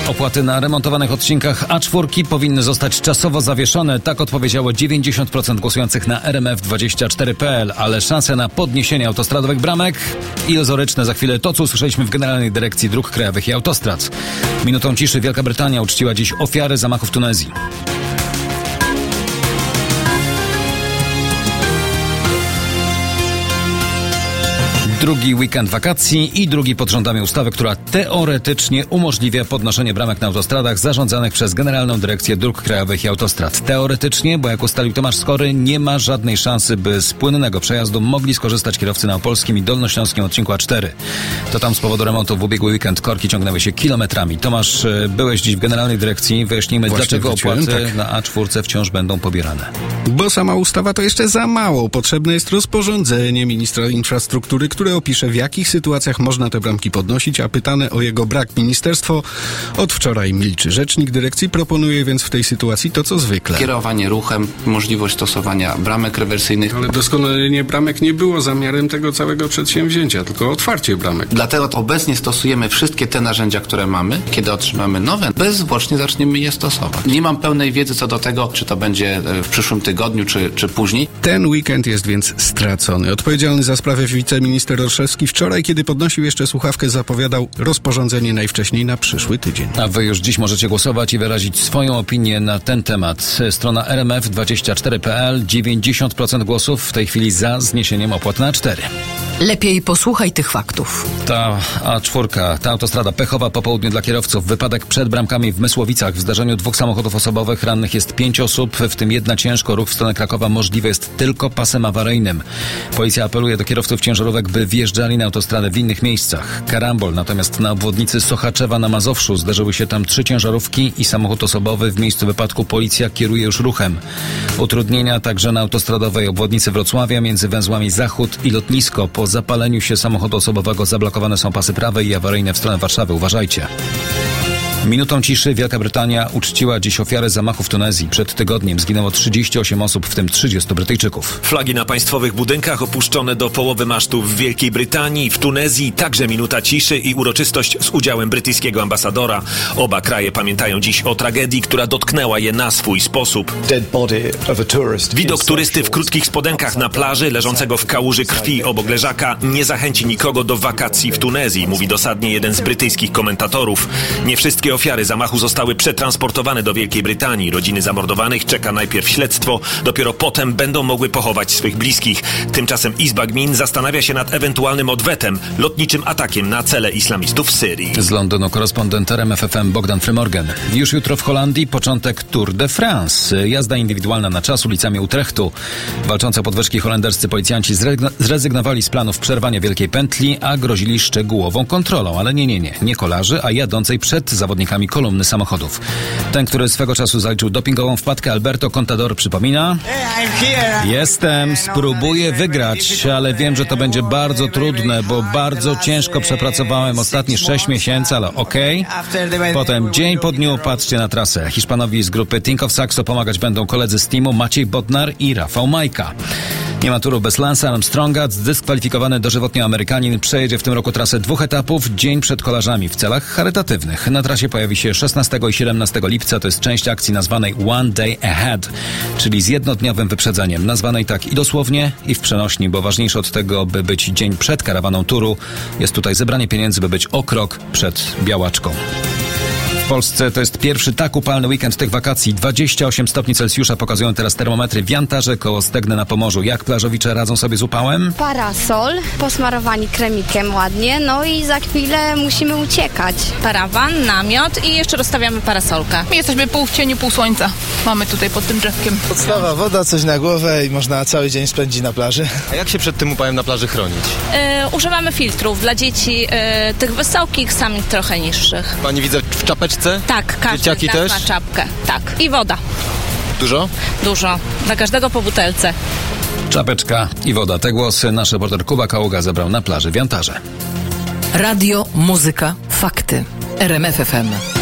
Opłaty na remontowanych odcinkach A4 powinny zostać czasowo zawieszone. Tak odpowiedziało 90% głosujących na RMF24.pl, ale szanse na podniesienie autostradowych bramek iluzoryczne. Za chwilę to, co usłyszeliśmy w Generalnej Dyrekcji Dróg Krajowych i Autostrad. Minutą ciszy Wielka Brytania uczciła dziś ofiary zamachu w Tunezji. Drugi weekend wakacji i drugi pod rządami ustawy, która teoretycznie umożliwia podnoszenie bramek na autostradach zarządzanych przez Generalną Dyrekcję Dróg Krajowych i Autostrad. Teoretycznie, bo jak ustalił Tomasz Skory, nie ma żadnej szansy, by z płynnego przejazdu mogli skorzystać kierowcy na opolskim i dolnośląskim odcinku A4. To tam z powodu remontu w ubiegły weekend korki ciągnęły się kilometrami. Tomasz, byłeś dziś w Generalnej Dyrekcji. Wyjaśnijmy, dlaczego opłaty na A4 wciąż będą pobierane. Bo sama ustawa to jeszcze za mało. Potrzebne jest rozporządzenie ministra infrastruktury, które opisze, w jakich sytuacjach można te bramki podnosić, a pytane o jego brak ministerstwo od wczoraj milczy. Rzecznik dyrekcji proponuje więc w tej sytuacji to, co zwykle. Kierowanie ruchem, możliwość stosowania bramek rewersyjnych. Ale doskonalenie bramek nie było zamiarem tego całego przedsięwzięcia, tylko otwarcie bramek. Dlatego obecnie stosujemy wszystkie te narzędzia, które mamy. Kiedy otrzymamy nowe, bezzwłocznie zaczniemy je stosować. Nie mam pełnej wiedzy co do tego, czy to będzie w przyszłym tygodniu, czy później. Ten weekend jest więc stracony. Odpowiedzialny za sprawę wiceminister Olszewski wczoraj, kiedy podnosił jeszcze słuchawkę, zapowiadał rozporządzenie najwcześniej na przyszły tydzień. A wy już dziś możecie głosować i wyrazić swoją opinię na ten temat. Strona RMF24.pl, 90% głosów w tej chwili za zniesieniem opłat na A4. Lepiej posłuchaj tych faktów. Ta A4, ta autostrada pechowa po południu dla kierowców. Wypadek przed bramkami w Mysłowicach. W zdarzeniu 2 samochodów osobowych rannych jest 5 osób, w tym 1 ciężko. Ruch w stronę Krakowa możliwy jest tylko pasem awaryjnym. Policja apeluje do kierowców ciężarówek, by wjeżdżali na autostradę w innych miejscach. Karambol natomiast na obwodnicy Sochaczewa na Mazowszu. Zdarzyły się tam 3 ciężarówki i samochód osobowy. W miejscu wypadku policja kieruje już ruchem. Utrudnienia także na autostradowej obwodnicy Wrocławia między węzłami Zachód i Lotnisko. Po zapaleniu się samochodu osobowego zablokowane są pasy prawe i awaryjne w stronę Warszawy. Uważajcie. Minutą ciszy Wielka Brytania uczciła dziś ofiary zamachu w Tunezji. Przed tygodniem zginęło 38 osób, w tym 30 Brytyjczyków. Flagi na państwowych budynkach opuszczone do połowy masztu w Wielkiej Brytanii, w Tunezji także minuta ciszy i uroczystość z udziałem brytyjskiego ambasadora. Oba kraje pamiętają dziś o tragedii, która dotknęła je na swój sposób. Widok turysty w krótkich spodenkach na plaży, leżącego w kałuży krwi obok leżaka, nie zachęci nikogo do wakacji w Tunezji, mówi dosadnie jeden z brytyjskich komentatorów. Nie wszystkie ofiary zamachu zostały przetransportowane do Wielkiej Brytanii. Rodziny zamordowanych czeka najpierw śledztwo, dopiero potem będą mogły pochować swych bliskich. Tymczasem Izba Gmin zastanawia się nad ewentualnym odwetem, lotniczym atakiem na cele islamistów w Syrii. Z Londynu korespondent RMF FM Bogdan Frymorgan. Już jutro w Holandii początek Tour de France. Jazda indywidualna na czas ulicami Utrechtu. Walczące o podwyżki holenderscy policjanci zrezygnowali z planów przerwania wielkiej pętli, a grozili szczegółową kontrolą. Ale nie kolarzy, a jadącej przed zawodnikami kolumny samochodów. Ten, który swego czasu zaliczył dopingową wpadkę, Alberto Contador, przypomina: jestem, spróbuję wygrać, ale wiem, że to będzie bardzo trudne, bo bardzo ciężko przepracowałem ostatnie 6 miesięcy, ale okej. Potem dzień po dniu patrzcie na trasę. Hiszpanowi z grupy Tinkoff Saxo pomagać będą koledzy z teamu Maciej Bodnar i Rafał Majka. Nie ma turu bez Lance'a Armstronga. Zdyskwalifikowany dożywotnio Amerykanin przejedzie w tym roku trasę 2 etapów dzień przed kolarzami w celach charytatywnych. Na trasie pojawi się 16 i 17 lipca. To jest część akcji nazwanej One Day Ahead, czyli z jednodniowym wyprzedzeniem. Nazwanej tak i dosłownie, i w przenośni, bo ważniejsze od tego, by być dzień przed karawaną turu, jest tutaj zebranie pieniędzy, by być o krok przed białaczką. W Polsce to jest pierwszy tak upalny weekend tych wakacji. 28 stopni Celsjusza pokazują teraz termometry w Jantarze koło Stegny na Pomorzu. Jak plażowicze radzą sobie z upałem? Parasol, posmarowani kremikiem ładnie, no i za chwilę musimy uciekać. Parawan, namiot i jeszcze rozstawiamy parasolkę. My jesteśmy pół w cieniu, pół słońca. Mamy tutaj pod tym drzewkiem. Podstawa, woda, coś na głowę i można cały dzień spędzić na plaży. A jak się przed tym upałem na plaży chronić? Używamy filtrów dla dzieci, tych wysokich, samych trochę niższych. Pani widzę w czapeczce? Tak, każdy z nas ma czapkę. Tak. I woda. Dużo? Dużo. Dla każdego po butelce. Czapeczka i woda. Te głosy nasz reporter Kuba Kaługa zebrał na plaży w Jantarze. Radio, muzyka, fakty. RMF FM.